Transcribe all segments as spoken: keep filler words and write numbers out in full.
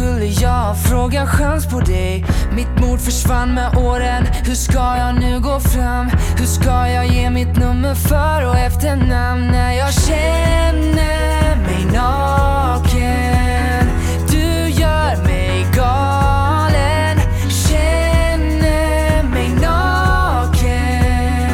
skulle jag fråga chans på dig? Mitt mod försvann med åren. Hur ska jag nu gå fram? Hur ska jag ge mitt nummer för och efternamn när jag känner mig naken? Du gör mig galen. Känner mig naken.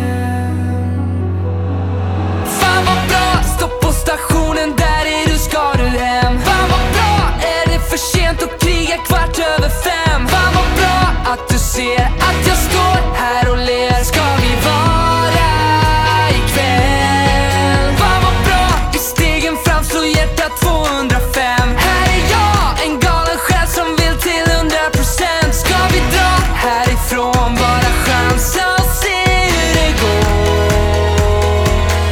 Fan vad bra, stopp på stationen, där är du, ska du hem. Fan vad bra, är det för sent att kriga kvart över fem? Fan vad bra att du ser att jag står här och ler. Ska vi vara ikväll? Fan vad bra, i stegen fram slår hjärtat tvåhundrafem. Här är jag, en galen själ som vill till hundra procent. Ska vi dra härifrån, bara chansa och se hur det går.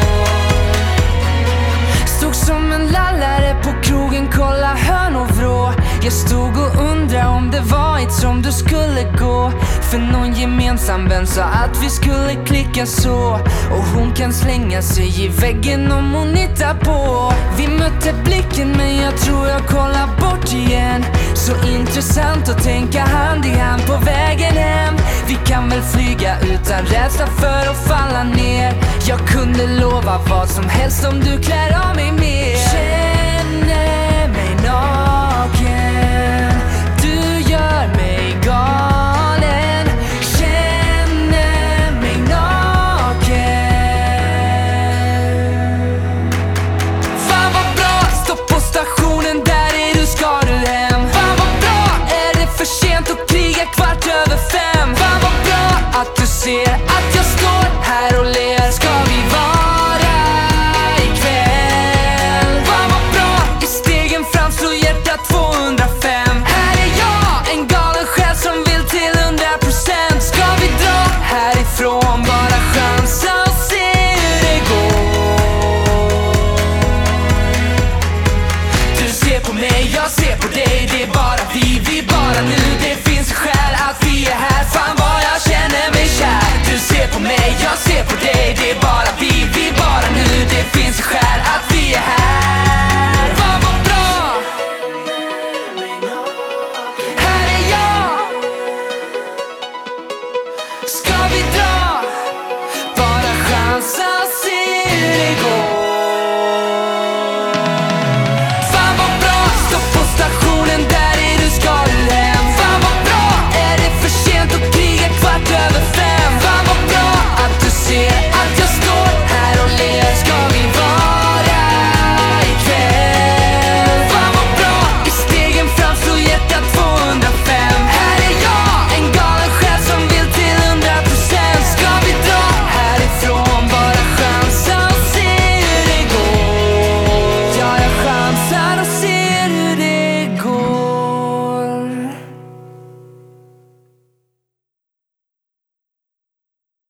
Stod som en lallare på krogen, kolla hörn och vrå. Jag stod och undrade om det var ett som du skulle gå. För någon gemensam vän sa att vi skulle klicka så. Och hon kan slänga sig i väggen om hon hittar på. Vi mötte blicken men jag tror jag kollar bort igen. Så intressant att tänka hand i hand på vägen hem. Vi kan väl flyga utan rädsla för att falla ner. Jag kunde lova vad som helst om du klär av mig mer.